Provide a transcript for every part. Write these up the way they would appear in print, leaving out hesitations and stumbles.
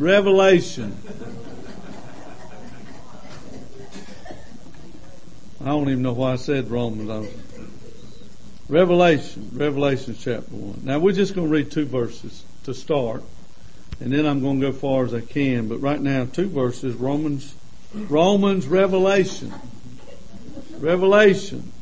Revelation. I don't even know why I said Romans. Revelation chapter 1. Now we're just going to read 2 verses to start, and then I'm going to go as far as I can. But right now, 2 verses, Romans, Revelation. Revelation.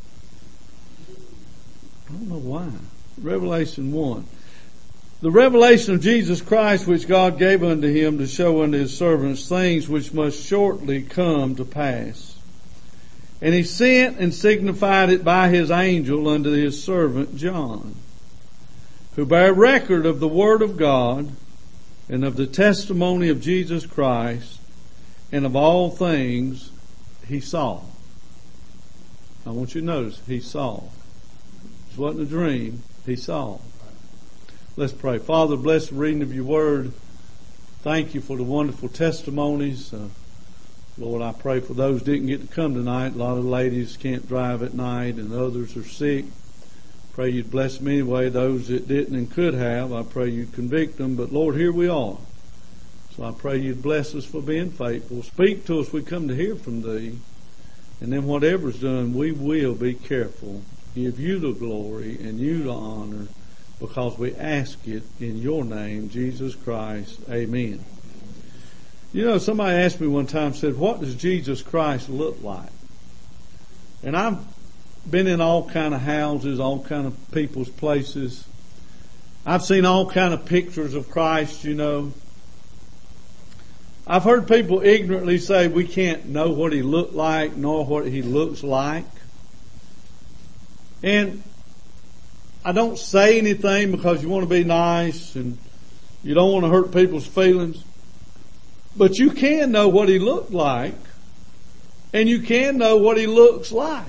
I don't know why. Revelation 1. The revelation of Jesus Christ, which God gave unto him to show unto his servants things which must shortly come to pass. And he sent and signified it by his angel unto his servant John, who bare record of the word of God and of the testimony of Jesus Christ and of all things he saw. I want you to notice, he saw. It wasn't a dream, he saw. Let's pray. Father, bless the reading of your word. Thank you for the wonderful testimonies. Lord, I pray for those who didn't get to come tonight. A lot of ladies can't drive at night and others are sick. Pray you'd bless them anyway. Those that didn't and could have, I pray you'd convict them. But Lord, here we are. So I pray you'd bless us for being faithful. Speak to us. We come to hear from thee. And then whatever's done, we will be careful. Give you the glory and you the honor, because we ask it in your name, Jesus Christ. Amen. You know, somebody asked me one time, said, what does Jesus Christ look like? And I've been in all kind of houses, all kind of people's places. I've seen all kind of pictures of Christ, you know. I've heard people ignorantly say we can't know what he looked like nor what he looks like. And I don't say anything because you want to be nice and you don't want to hurt people's feelings. But you can know what he looked like, and you can know what he looks like.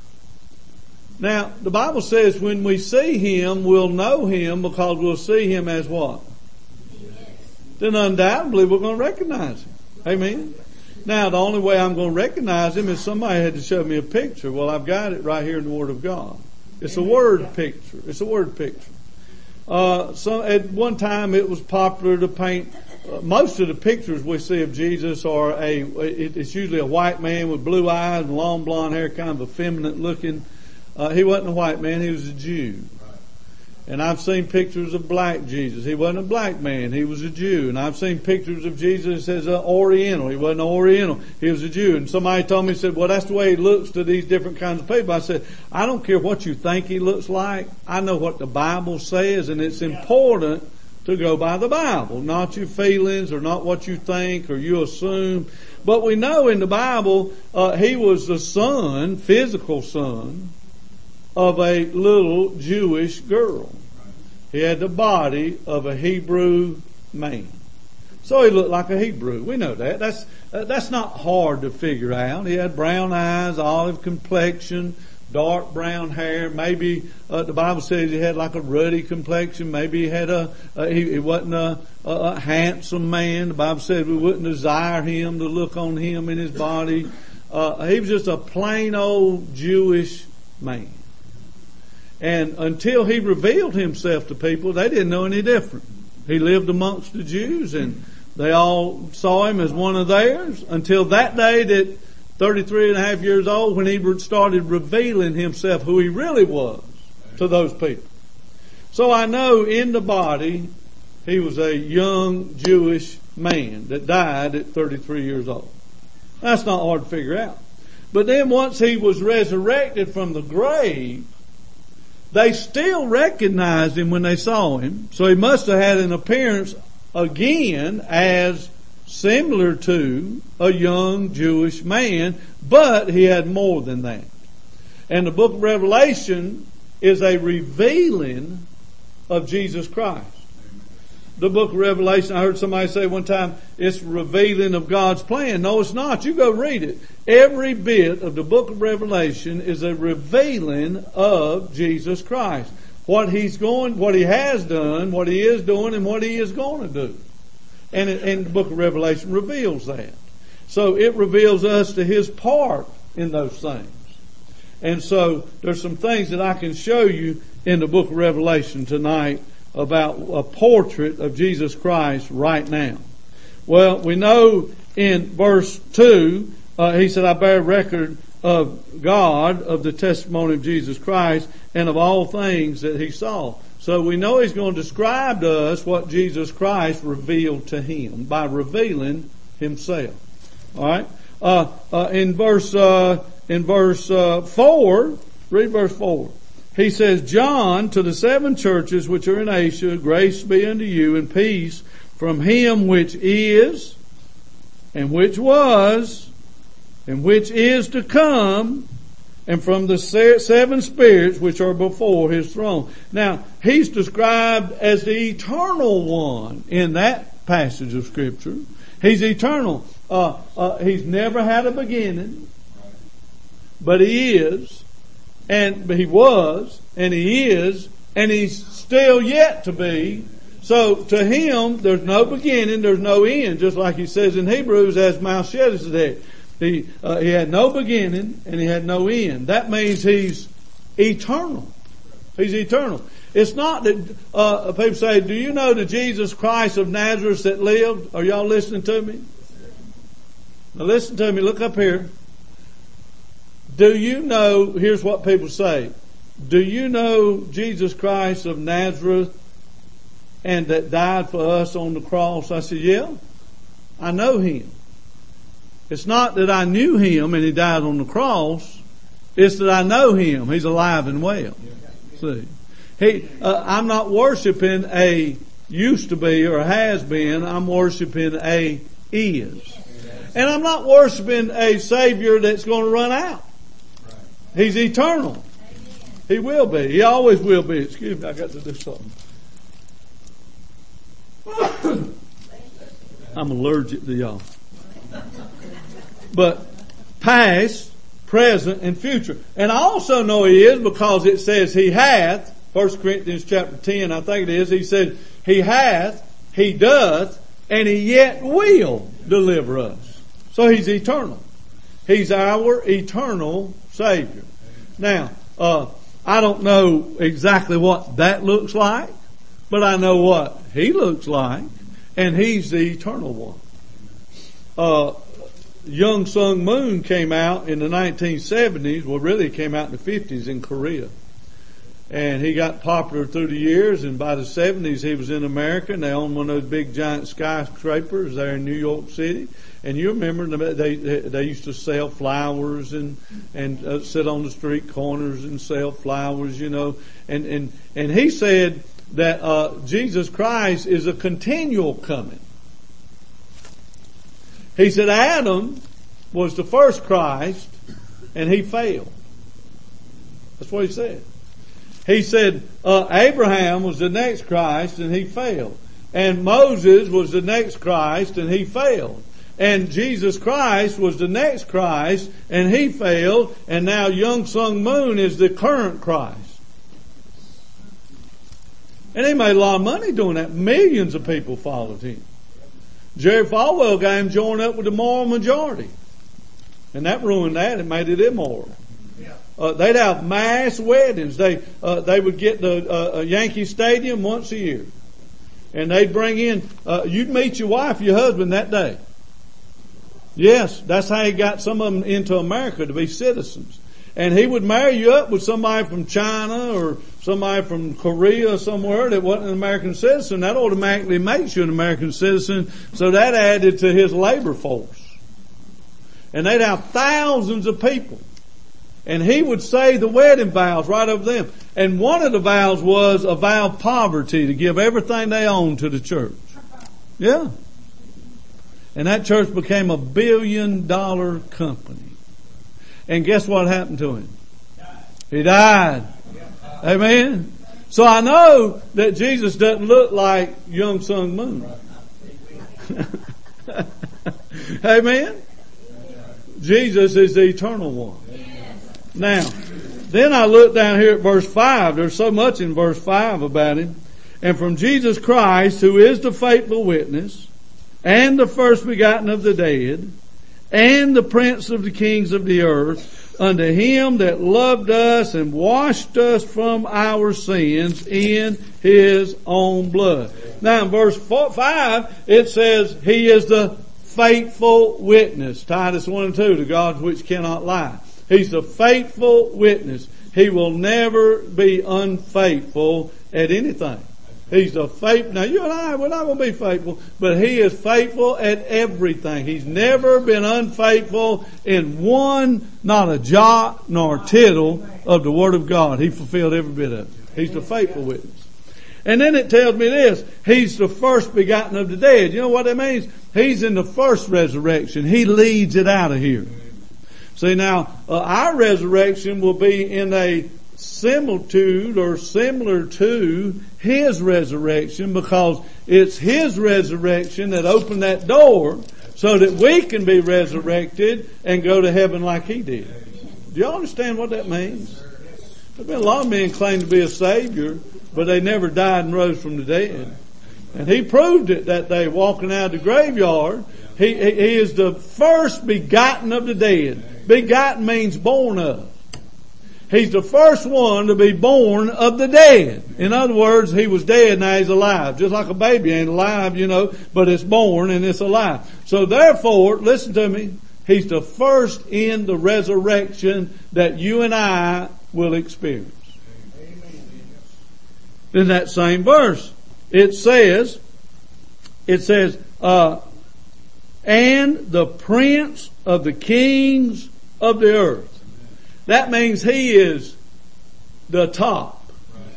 Now, the Bible says when we see him, we'll know him because we'll see him as what? Yes. Then undoubtedly we're going to recognize him. Amen? Now, the only way I'm going to recognize him is somebody had to show me a picture. Well, I've got it right here in the Word of God. It's a word picture. It's a word picture. So at one time it was popular to paint. Most of the pictures we see of Jesus are it's usually a white man with blue eyes and long blonde hair, kind of effeminate looking. He wasn't a white man, he was a Jew. And I've seen pictures of black Jesus. He wasn't a black man, he was a Jew. And I've seen pictures of Jesus as an Oriental. He wasn't Oriental, he was a Jew. And somebody told me, said, well, that's the way he looks to these different kinds of people. I said, I don't care what you think he looks like. I know what the Bible says, and it's important to go by the Bible, not your feelings or not what you think or you assume. But we know in the Bible, he was the son, physical son, of a little Jewish girl. He had the body of a Hebrew man. So he looked like a Hebrew. We know that. That's not hard to figure out. He had brown eyes, olive complexion, dark brown hair. Maybe the Bible says he had like a ruddy complexion. Maybe he had he wasn't a handsome man. The Bible said we wouldn't desire him to look on him in his body. He was just a plain old Jewish man. And until he revealed himself to people, they didn't know any different. He lived amongst the Jews and they all saw him as one of theirs until that day that 33 and a half years old when he started revealing himself who he really was to those people. So I know in the body he was a young Jewish man that died at 33 years old. That's not hard to figure out. But then once he was resurrected from the grave, they still recognized him when they saw him. So he must have had an appearance again as similar to a young Jewish man, but he had more than that. And the book of Revelation is a revealing of Jesus Christ. The book of Revelation, I heard somebody say one time, it's revealing of God's plan. No, it's not. You go read it. Every bit of the book of Revelation is a revealing of Jesus Christ. What he has done, what he is doing, and what he is going to do. And the book of Revelation reveals that. So it reveals us to his part in those things. And so there's some things that I can show you in the book of Revelation tonight about a portrait of Jesus Christ right now. Well, we know in verse 2, he said, I bear record of God, of the testimony of Jesus Christ, and of all things that he saw. So we know he's going to describe to us what Jesus Christ revealed to him by revealing himself. All right. In verse 4, read verse 4. He says, John, to the 7 churches which are in Asia, grace be unto you and peace from him which is, and which was, and which is to come, and from the 7 spirits which are before his throne. Now, he's described as the eternal one in that passage of Scripture. He's eternal. He's never had a beginning, but he is, and he was, and he is, and he's still yet to be. So to him, there's no beginning, there's no end, just like he says in Hebrews, as Melchizedek. He had no beginning and he had no end. That means he's eternal. He's eternal. It's not that people say, do you know the Jesus Christ of Nazareth that lived? Are y'all listening to me? Now listen to me. Look up here. Do you know, here's what people say. Do you know Jesus Christ of Nazareth and that died for us on the cross? I said, yeah, I know him. It's not that I knew him and he died on the cross. It's that I know him. He's alive and well. See, I'm not worshiping a used to be or has been. I'm worshiping a is. And I'm not worshiping a Savior that's going to run out. He's eternal. He will be. He always will be. Excuse me, I got to do something. I'm allergic to y'all. But past, present, and future. And I also know he is because it says he hath, 1 Corinthians chapter 10, I think it is, he said, he hath, he doth, and he yet will deliver us. So he's eternal. He's our eternal Savior. Now, I don't know exactly what that looks like, but I know what he looks like, and he's the eternal one. Young Sung Moon came out in the 1970s. Well, really, it came out in the 50s in Korea. And he got popular through the years, and by the 70s he was in America, and they owned one of those big giant skyscrapers there in New York City. And you remember they used to sell flowers and sit on the street corners and sell flowers, you know. And he said that Jesus Christ is a continual coming. He said Adam was the first Christ and he failed. That's what he said. He said Abraham was the next Christ and he failed. And Moses was the next Christ and he failed. And Jesus Christ was the next Christ and he failed. And now Young Sung Moon is the current Christ. And he made a lot of money doing that. Millions of people followed him. Jerry Falwell got him joined up with the moral majority. And that ruined that and made it immoral. They'd have mass weddings. They would get the Yankee Stadium once a year. And they'd bring in, you'd meet your wife, your husband that day. Yes, that's how he got some of them into America to be citizens. And he would marry you up with somebody from China or somebody from Korea or somewhere that wasn't an American citizen. That automatically makes you an American citizen. So that added to his labor force. And they'd have thousands of people. And he would say the wedding vows right over them. And one of the vows was a vow of poverty, to give everything they owned to the church. Yeah. And that church became $1 billion company. And guess what happened to him? He died. Amen. So I know that Jesus doesn't look like Young Sung Moon. Amen. Jesus is the eternal one. Now, then I look down here at verse 5. There's so much in verse 5 about him. And from Jesus Christ, who is the faithful witness, and the first begotten of the dead, and the prince of the kings of the earth, unto him that loved us and washed us from our sins in his own blood. Now in verse 5, it says, he is the faithful witness. Titus 1 and 2, the God which cannot lie. He's the faithful witness. He will never be unfaithful at anything. He's the faithful. Now you and I, we're not going to be faithful, but he is faithful at everything. He's never been unfaithful in one, not a jot nor a tittle of the Word of God. He fulfilled every bit of it. He's the faithful witness. And then it tells me this, he's the first begotten of the dead. You know what that means? He's in the first resurrection. He leads it out of here. See now, our resurrection will be in a similitude or similar to his resurrection, because it's his resurrection that opened that door so that we can be resurrected and go to heaven like he did. Do you understand what that means? There's been a lot of men claim to be a savior, but they never died and rose from the dead. And he proved it that day walking out of the graveyard. He is the first begotten of the dead. Begotten means born of. He's the first one to be born of the dead. In other words, he was dead, now he's alive. Just like a baby ain't alive, but it's born and it's alive. So therefore, listen to me, he's the first in the resurrection that you and I will experience. In that same verse, it says, and the prince of the kings of the earth. That means he is the top.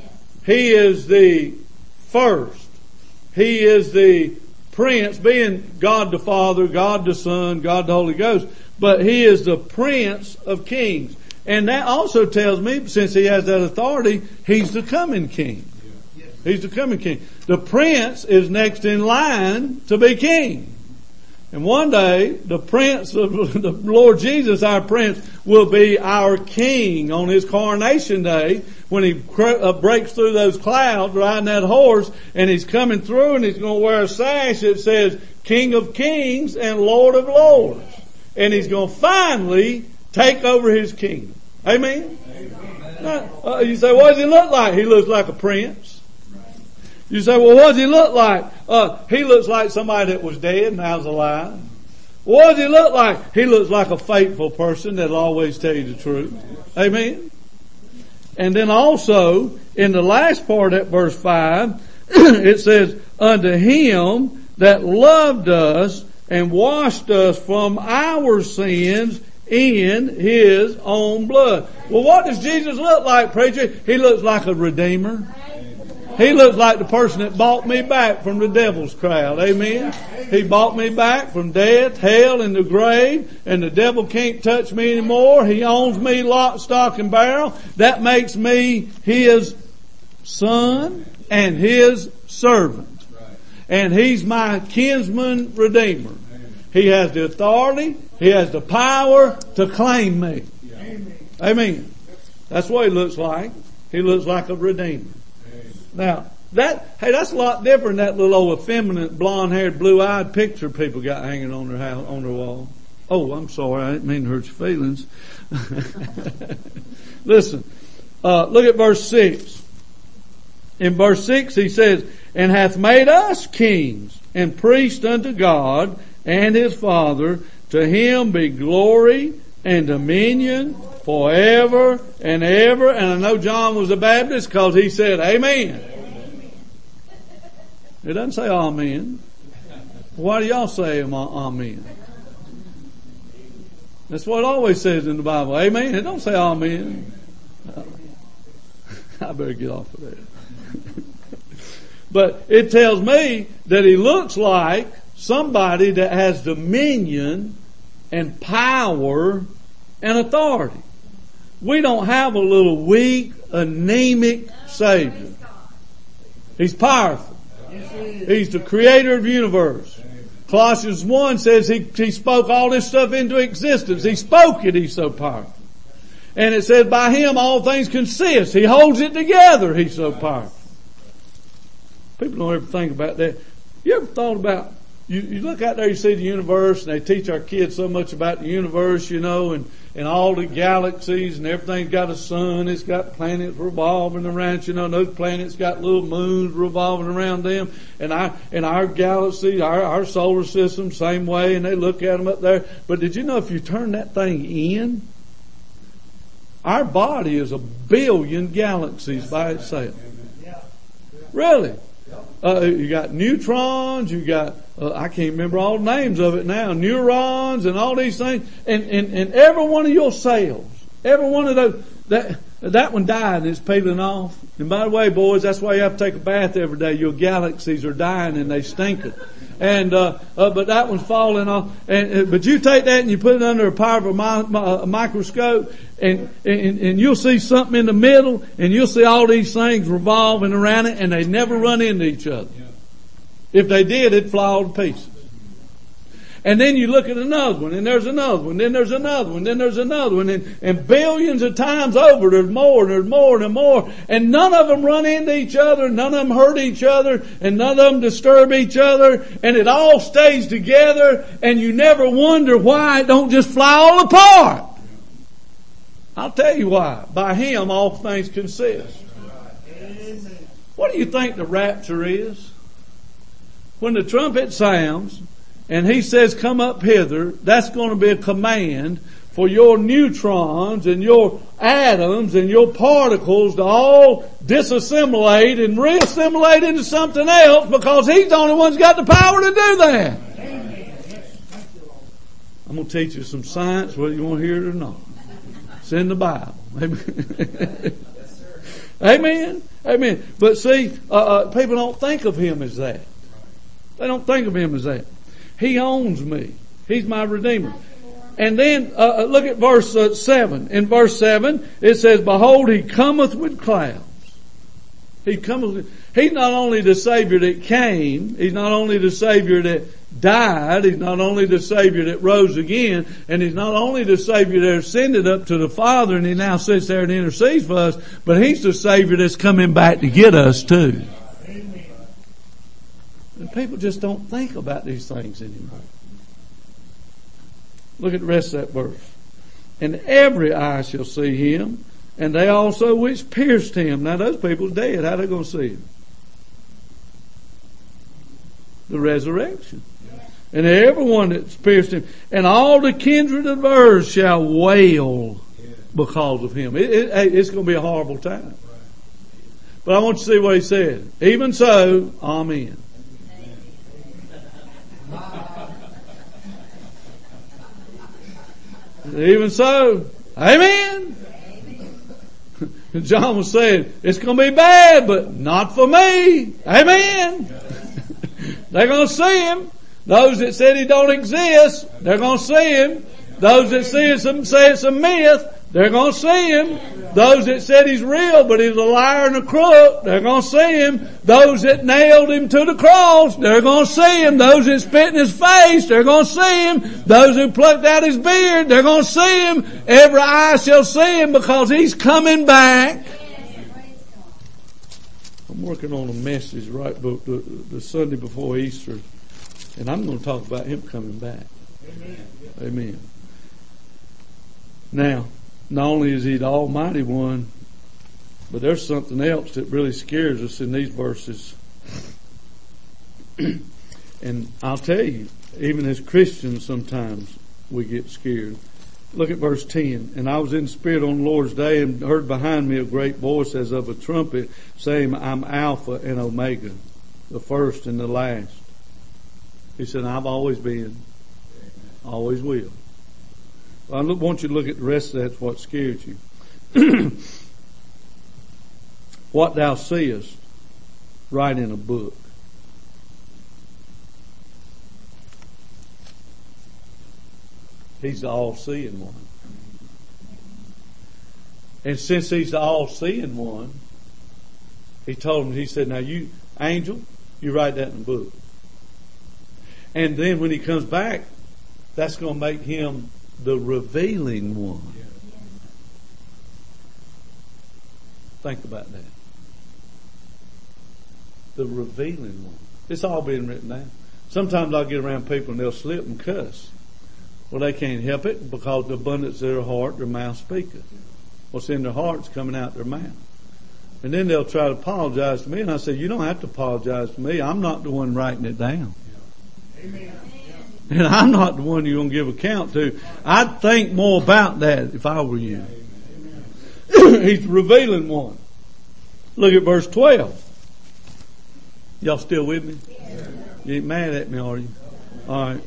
He is the first. He is the prince, being God the Father, God the Son, God the Holy Ghost. But he is the prince of kings. And that also tells me, since he has that authority, he's the coming king. He's the coming king. The prince is next in line to be king. And one day, the prince of the Lord Jesus, our prince, will be our king on his coronation day when he breaks through those clouds riding that horse, and he's coming through and he's going to wear a sash that says King of Kings and Lord of Lords. And he's going to finally take over his kingdom. Amen? Now, you say, what does he look like? He looks like a prince. You say, well, what does he look like? He looks like somebody that was dead and now's alive. What does he look like? He looks like a faithful person that'll always tell you the truth. Amen? And then also, in the last part of that verse 5, it says, unto him that loved us and washed us from our sins in his own blood. Well, what does Jesus look like, preacher? He looks like a redeemer. He looks like the person that bought me back from the devil's crowd. Amen. He bought me back from death, hell, and the grave, and the devil can't touch me anymore. He owns me lock, stock, and barrel. That makes me his son and his servant. And he's my kinsman redeemer. He has the authority. He has the power to claim me. Amen. That's what he looks like. He looks like a redeemer. Now, that's a lot different than that little old effeminate, blonde-haired, blue-eyed picture people got hanging on their house, on their wall. Oh, I'm sorry, I didn't mean to hurt your feelings. Listen, look at verse 6. In verse 6 he says, and hath made us kings and priests unto God and his Father. To him be glory and dominion forever and ever. And I know John was a Baptist because he said amen. It doesn't say amen. Why do y'all say amen? That's what it always says in the Bible. Amen. It don't say amen. I better get off of that. But it tells me that he looks like somebody that has dominion and power and authority. We don't have a little weak, anemic Savior. He's powerful. He's the creator of the universe. Colossians 1 says he spoke all this stuff into existence. He spoke it. He's so powerful. And it says by him all things consist. He holds it together. He's so powerful. People don't ever think about that. You ever thought about you look out there, you see the universe, and they teach our kids so much about the universe, you know, and all the galaxies, and everything's got a sun, it's got planets revolving around, you know, and those planets got little moons revolving around them, and our galaxy, our solar system, same way, and they look at them up there. But did you know if you turn that thing in, our body is 1 billion galaxies by itself. Really? You got neutrons, you got, I can't remember all the names of it now, neurons and all these things. And every one of your cells, every one of those, that one died and it's peeling off. And by the way, boys, that's why you have to take a bath every day. Your galaxies are dying and they stinking. And, but that one's falling off. But you take that and you put it under a power of a microscope and you'll see something in the middle and you'll see all these things revolving around it and they never run into each other. If they did, it'd fly all to pieces. And then you look at another one, and there's another one, then there's another one, then there's another one, and billions of times over, there's more, and there's more, and more, and none of them run into each other, none of them hurt each other, and none of them disturb each other, and it all stays together, and you never wonder why it don't just fly all apart. I'll tell you why. By Him, all things consist. What do you think the rapture is? When the trumpet sounds, and He says, come up hither, that's going to be a command for your neutrons and your atoms and your particles to all disassimilate and reassimilate into something else because He's the only one who's got the power to do that. I'm going to teach you some science, whether you want to hear it or not. It's in the Bible. Amen. Amen. But see, people don't think of Him as that. They don't think of Him as that. He owns me. He's my Redeemer. And then, look at verse 7. In verse 7, it says, behold, He cometh with clouds. He cometh with, He's not only the Savior that came, He's not only the Savior that died, He's not only the Savior that rose again, and He's not only the Savior that ascended up to the Father and He now sits there and intercedes for us, but He's the Savior that's coming back to get us too. And people just don't think about these things anymore. Look at the rest of that verse. And every eye shall see Him, and they also which pierced Him. Now those people are dead. How are they going to see Him? The resurrection. And everyone that's pierced Him. And all the kindred of earth shall wail because of Him. It's going to be a horrible time. But I want you to see what He said. Even so, amen. Even so, amen. John was saying, it's going to be bad, but not for me. Amen. They're going to see Him. Those that said He don't exist, they're going to see Him. Those that say it's a myth, they're going to see Him. Those that said He's real, but He's a liar and a crook, they're going to see Him. Those that nailed Him to the cross, they're going to see Him. Those that spit in His face, they're going to see Him. Those who plucked out His beard, they're going to see Him. Every eye shall see Him because He's coming back. I'm working on a message right the Sunday before Easter, and I'm going to talk about Him coming back. Amen. Now, not only is He the Almighty One, but there's something else that really scares us in these verses. And I'll tell you, even as Christians sometimes we get scared. Look at verse 10. And I was in the Spirit on the Lord's day and heard behind me a great voice as of a trumpet saying, I'm Alpha and Omega, the first and the last. He said, I've always been, always will. I want you to look at the rest of that's what scares you. What thou seest, write in a book. He's the all-seeing one. And since He's the all-seeing one, He told him, He said, now you, angel, you write that in a book. And then when He comes back, that's going to make Him the revealing one. Think about that. The revealing one. It's all being written down. Sometimes I'll get around people and they'll slip and cuss. Well, they can't help it because the abundance of their heart, their mouth speaketh. What's in their heart's coming out their mouth. And then they'll try to apologize to me, and I say, you don't have to apologize to me. I'm not the one writing it down. Amen. And I'm not the one you're going to give account to. I'd think more about that if I were you. He's revealing one. Look at verse 12. Y'all still with me? You ain't mad at me, are you? All right.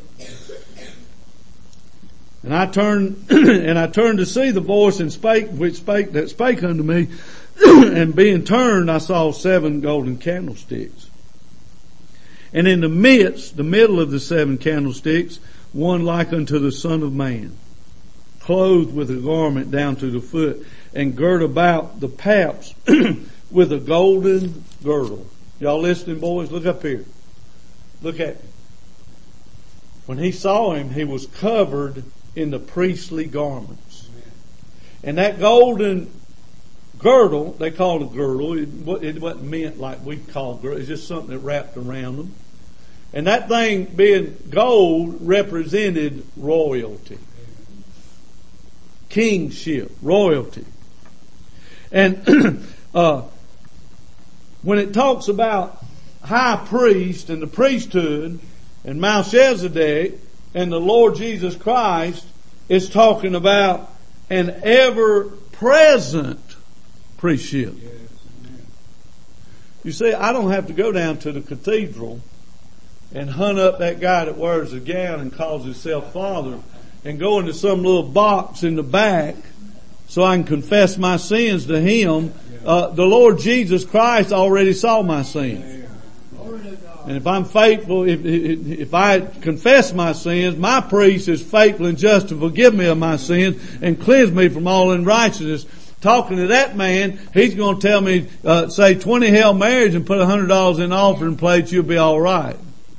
And I turned to see the voice that spake unto me, and being turned, I saw 7 golden candlesticks. And in the middle of the 7 candlesticks, one like unto the Son of Man, clothed with a garment down to the foot, and girt about the paps with a golden girdle. Y'all listening, boys? Look up here. Look at me. When he saw him, he was covered in the priestly garments. And that golden girdle, they called a girdle. It wasn't meant like we call girdle. It's just something that wrapped around them. And that thing being gold represented royalty. Kingship, royalty. And when it talks about high priest and the priesthood and Melchizedek and the Lord Jesus Christ, it's talking about an ever-present priestship. You see, I don't have to go down to the cathedral and hunt up that guy that wears a gown and calls himself Father and go into some little box in the back so I can confess my sins to him. The Lord Jesus Christ already saw my sins. And if I'm faithful, if I confess my sins, my priest is faithful and just to forgive me of my sins and cleanse me from all unrighteousness. Talking to that man, he's going to tell me, say 20 Hail Marys and put $100 in the offering plate, you'll be all right.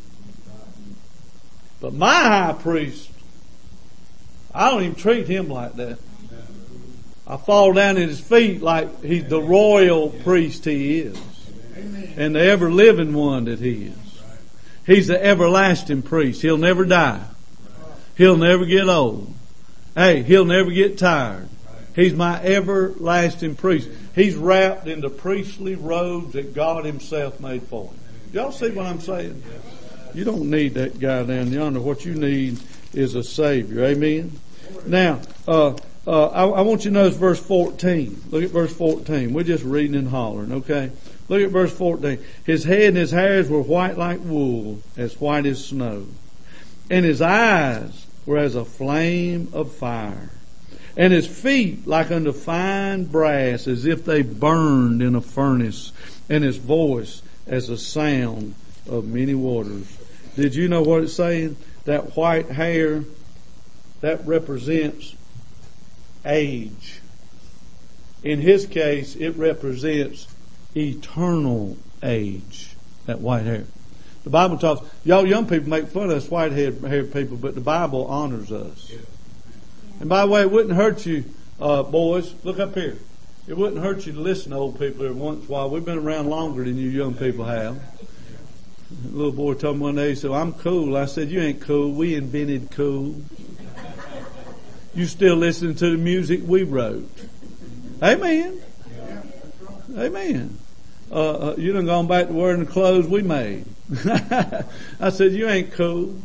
But my high priest, I don't even treat him like that. I fall down at his feet like he's the royal priest he is. And the ever living one that he is. He's the everlasting priest. He'll never die. He'll never get old. Hey, he'll never get tired. He's my everlasting priest. He's wrapped in the priestly robes that God himself made for him. Y'all see what I'm saying? You don't need that guy down yonder. What you need is a Savior. Amen? Now, I want you to notice verse 14. Look at verse 14. We're just reading and hollering, okay? Look at verse 14. His head and his hairs were white like wool, as white as snow. And his eyes were as a flame of fire. And his feet like unto fine brass, as if they burned in a furnace. And his voice as the sound of many waters. Did you know what it's saying? That white hair, that represents age. In his case, it represents eternal age. That white hair. The Bible talks, y'all young people make fun of us white-haired people, but the Bible honors us. And by the way, it wouldn't hurt you, boys, look up here. It wouldn't hurt you to listen to old people every once in a while. We've been around longer than you young people have. A little boy told me one day, he said, I'm cool. I said, you ain't cool. We invented cool. You still listening to the music we wrote. Amen. Amen. You done gone back to wearing the clothes we made. I said, you ain't cool.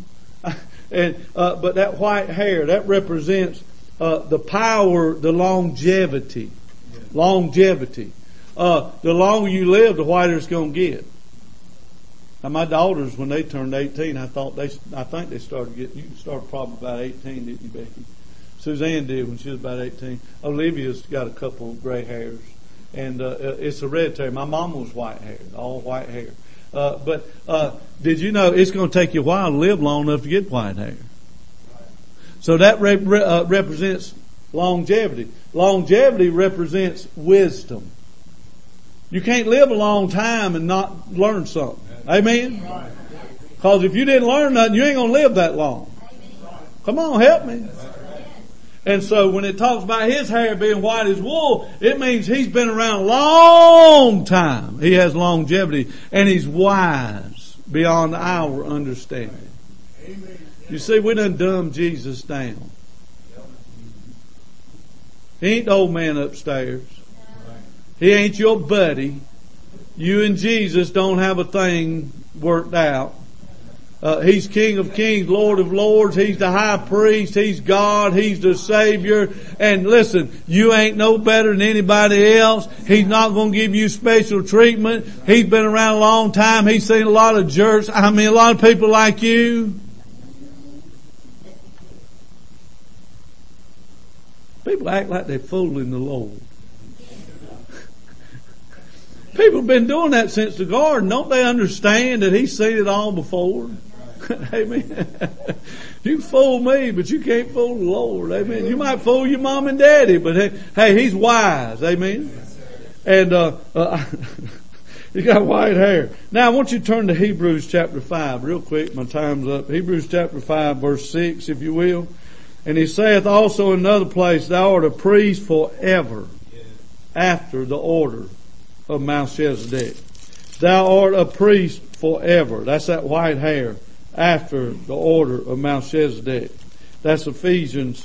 But that white hair, that represents the power, the longevity. Longevity. The longer you live, the whiter it's going to get. Now my daughters, when they turned 18, I think they started getting. You started probably about 18, didn't you, Becky? Suzanne did when she was about 18. Olivia's got a couple of gray hairs, and it's hereditary. My mom was white haired, all white hair. But did you know it's going to take you a while to live long enough to get white hair? So that represents longevity. Longevity represents wisdom. You can't live a long time and not learn something. Amen? Because if you didn't learn nothing, you ain't going to live that long. Come on, help me. And so when it talks about his hair being white as wool, it means he's been around a long time. He has longevity and he's wise. beyond our understanding. You see, we done dumbed Jesus down. He ain't the old man upstairs. He ain't your buddy. You and Jesus don't have a thing worked out. He's King of Kings, Lord of Lords. He's the High Priest. He's God. He's the Savior. And listen, you ain't no better than anybody else. He's not going to give you special treatment. He's been around a long time. He's seen a lot of jerks. I mean, a lot of people like you. People act like they're fooling the Lord. People have been doing that since the garden. Don't they understand that He's seen it all before? Amen. You can fool me, but you can't fool the Lord. Amen. You might fool your mom and daddy, but hey, He's wise. Amen. And He's got white hair. Now I want you to turn to Hebrews chapter 5 real quick. My time's up. Hebrews chapter 5 verse 6, if you will. And he saith also in another place, Thou art a priest forever after the order of Melchizedek. Thou art a priest forever. That's that white hair. After the order of Melchizedek. That's Ephesians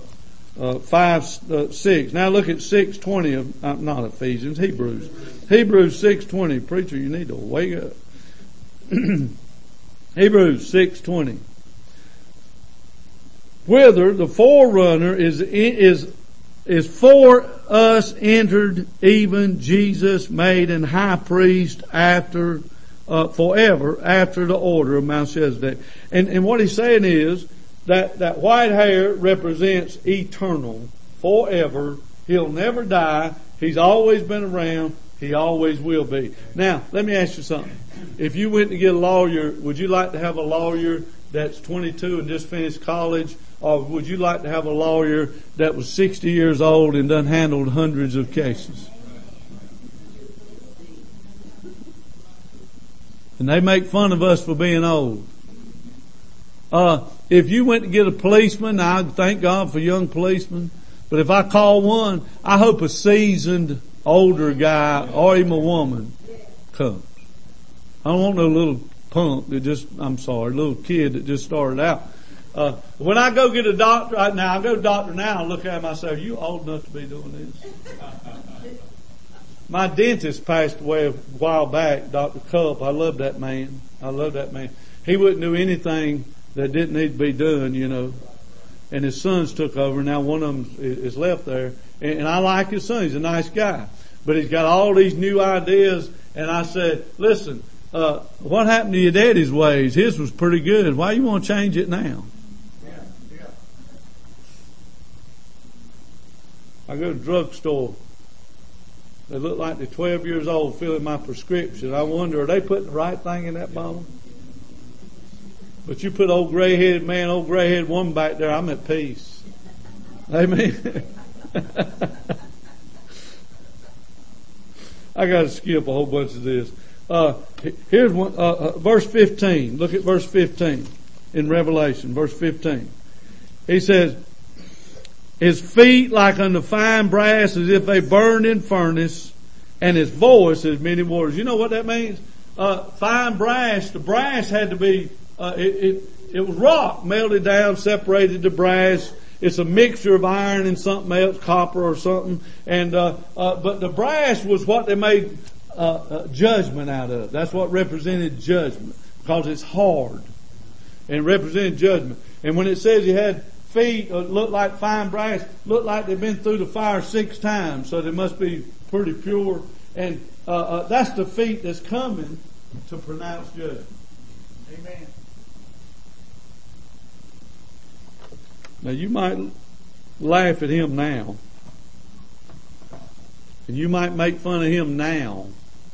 5:6. Now look at 6:20 of not Ephesians, Hebrews 6:20. Preacher, you need to wake up. Hebrews 6:20. Whither the forerunner is for us entered, even Jesus made an high priest after forever after the order of Melchizedek. And what he's saying is that white hair represents eternal, forever. He'll never die. He's always been around. He always will be. Now, let me ask you something. If you went to get a lawyer, would you like to have a lawyer that's 22 and just finished college? Or would you like to have a lawyer that was 60 years old and done handled hundreds of cases? And they make fun of us for being old. If you went to get a policeman, I thank God for young policemen. But if I call one, I hope a seasoned older guy or even a woman comes. I don't want no little punk that little kid that just started out. When I go get a doctor right now, I go to the doctor now and look at him, I say, are you old enough to be doing this? My dentist passed away a while back, Dr. Cup. I love that man. He wouldn't do anything that didn't need to be done, you know. And his sons took over. Now one of them is left there. And I like his son. He's a nice guy. But he's got all these new ideas. And I said, listen, what happened to your daddy's ways? His was pretty good. Why you want to change it now? Yeah. I go to the drugstore. They look like they're 12 years old filling my prescription. I wonder, are they putting the right thing in that bottle? But you put old gray-headed man, old gray-headed woman back there, I'm at peace. Amen. I got to skip a whole bunch of this. Here's one, verse 15. Look at verse 15 in Revelation, verse 15. He says, His feet like unto fine brass as if they burned in furnace, and His voice as many waters. You know what that means? Fine brass, the brass had to be, it was rock melted down, separated the brass. It's a mixture of iron and something else, copper or something. And, but the brass was what they made, judgment out of. That's what represented judgment, because it's hard and represented judgment. And when it says He had feet looked like fine brass, looked like they've been through the fire 6 times, so they must be pretty pure. And that's the feet that's coming to pronounce judgment. Amen. Now you might laugh at him now, and you might make fun of him now,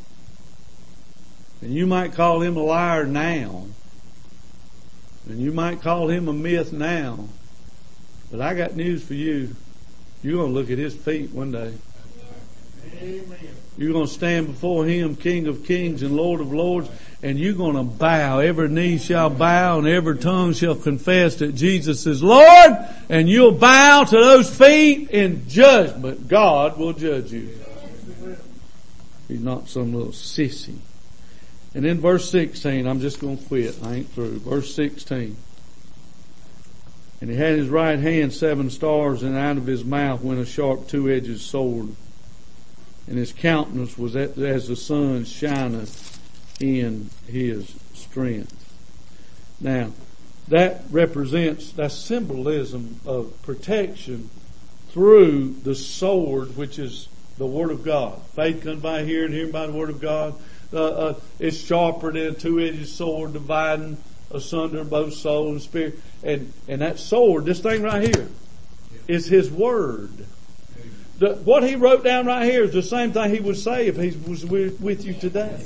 and you might call him a liar now, and you might call him a myth now. But I got news for you. You're going to look at His feet one day. Amen. You're going to stand before Him, King of Kings and Lord of Lords, and you're going to bow. Every knee shall bow and every tongue shall confess that Jesus is Lord, and you'll bow to those feet in judgment. God will judge you. He's not some little sissy. And in verse 16, I'm just going to quit. I ain't through. Verse 16. And he had in his right hand 7 stars, and out of his mouth went a sharp 2-edged sword. And his countenance was as the sun shineth in his strength. Now, that represents, that's symbolism of protection through the sword, which is the Word of God. Faith comes by hearing, hearing by the Word of God. It's sharper than a 2-edged sword, dividing asunder both soul and spirit. And that sword, this thing right here, is His Word. What he wrote down right here is the same thing he would say if he was with you today.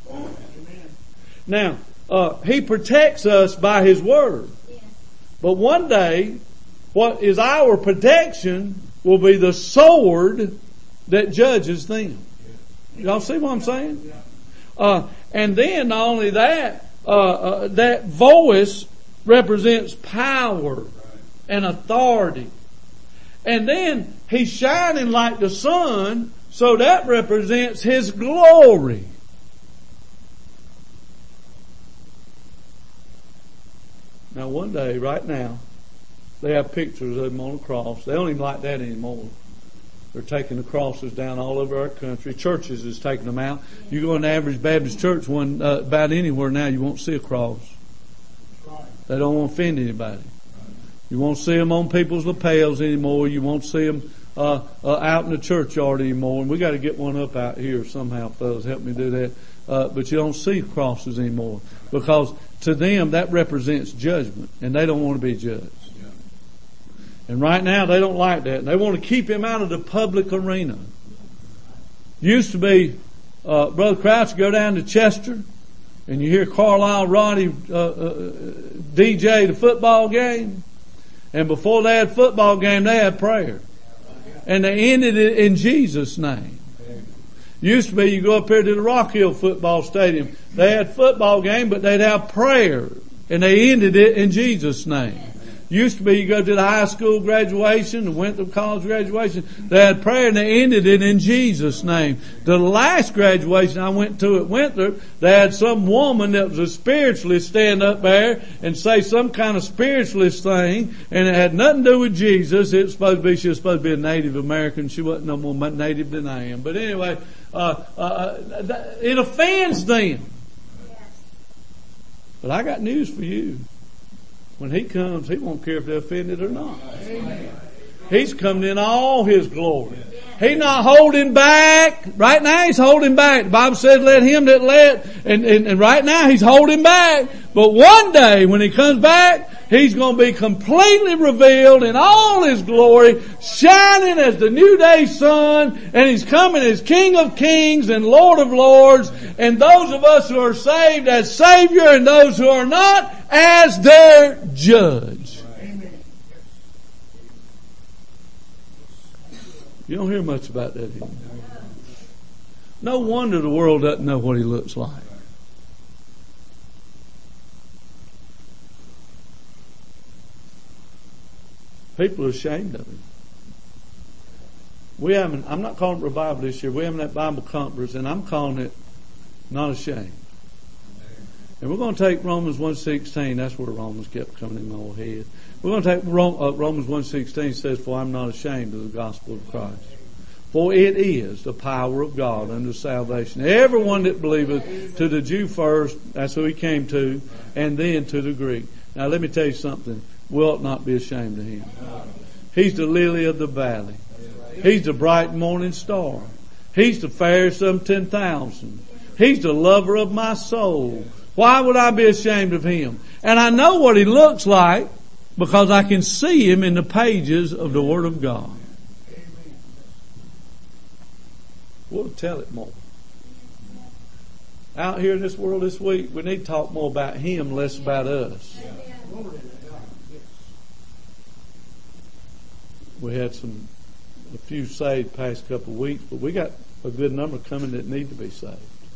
Now, He protects us by His Word. But one day, what is our protection will be the sword that judges them. Y'all see what I'm saying? And then not only that, that voice represents power and authority. And then He's shining like the sun, so that represents His glory. Now one day, right now, they have pictures of Him on the cross. They don't even like that anymore. They're taking the crosses down all over our country. Churches is taking them out. You go in the average Baptist church about anywhere now, you won't see a cross. They don't want to offend anybody. You won't see them on people's lapels anymore. You won't see them out in the churchyard anymore. And we got to get one up out here somehow, fellas. Help me do that. But you don't see crosses anymore, because to them that represents judgment, and they don't want to be judged. And right now they don't like that. They want to keep Him out of the public arena. Used to be, Brother Crouch, go down to Chester, and you hear Carlisle Roddy DJ the football game. And before they had football game, they had prayer. And they ended it in Jesus' name. Used to be, you go up here to the Rock Hill football stadium. They had football game, but they'd have prayer. And they ended it in Jesus' name. Used to be, you go to the high school graduation, the Winthrop College graduation, they had prayer and they ended it in Jesus' name. The last graduation I went to at Winthrop, they had some woman that was a spiritualist stand up there and say some kind of spiritualist thing, and it had nothing to do with Jesus. She was supposed to be a Native American. She wasn't no more native than I am. But anyway, it offends them. But I got news for you. When He comes, He won't care if they're offended or not. Amen. He's coming in all His glory. He's not holding back. Right now He's holding back. The Bible says let him that let, and right now He's holding back. But one day when He comes back, He's going to be completely revealed in all His glory, shining as the new day sun, and He's coming as King of Kings and Lord of Lords, and those of us who are saved as Savior, and those who are not as their Judge. Amen. You don't hear much about that anymore. No wonder the world doesn't know what He looks like. People are ashamed of Him. I'm not calling it revival this year. We're having that Bible conference, and I'm calling it not ashamed. And we're going to take Romans 1:16. That's where Romans kept coming in my old head. We're going to take Romans 1:16 says, "For I'm not ashamed of the gospel of Christ. For it is the power of God unto salvation. Everyone that believeth, to the Jew first," that's who He came to, "and then to the Greek." Now let me tell you something. We ought not be ashamed of Him. He's the lily of the valley. He's the bright morning star. He's the fairest of 10,000. He's the lover of my soul. Why would I be ashamed of Him? And I know what He looks like because I can see Him in the pages of the Word of God. We'll tell it more. Out here in this world this week, we need to talk more about Him, less about us. We had a few saved past couple of weeks, but we got a good number coming that need to be saved.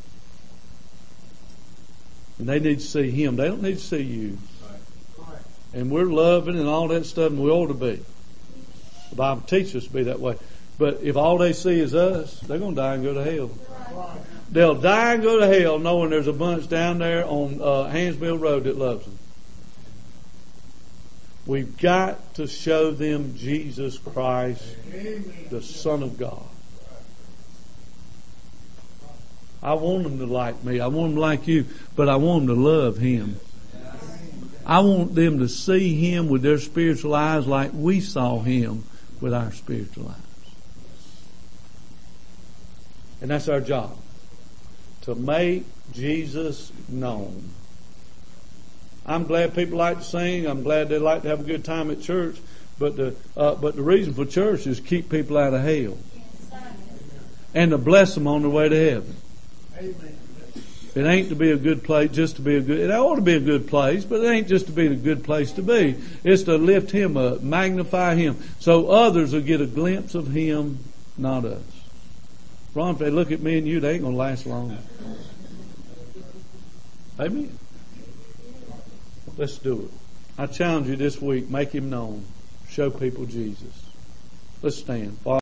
And they need to see Him. They don't need to see you. And we're loving and all that stuff, and we ought to be. The Bible teaches us to be that way. But if all they see is us, they're going to die and go to hell. They'll die and go to hell knowing there's a bunch down there on Hansville Road that loves them. We've got to show them Jesus Christ, the Son of God. I want them to like me. I want them to like you. But I want them to love Him. I want them to see Him with their spiritual eyes like we saw Him with our spiritual eyes. And that's our job. To make Jesus known. I'm glad people like to sing. I'm glad they like to have a good time at church. But the reason for church is to keep people out of hell. And to bless them on their way to heaven. Amen. It ain't to be a good place just to be a good. It ought to be a good place, but it ain't just to be a good place to be. It's to lift Him up, magnify Him, so others will get a glimpse of Him, not us. Ron, if they look at me and you, they ain't going to last long. Amen. Let's do it. I challenge you this week, make Him known. Show people Jesus. Let's stand.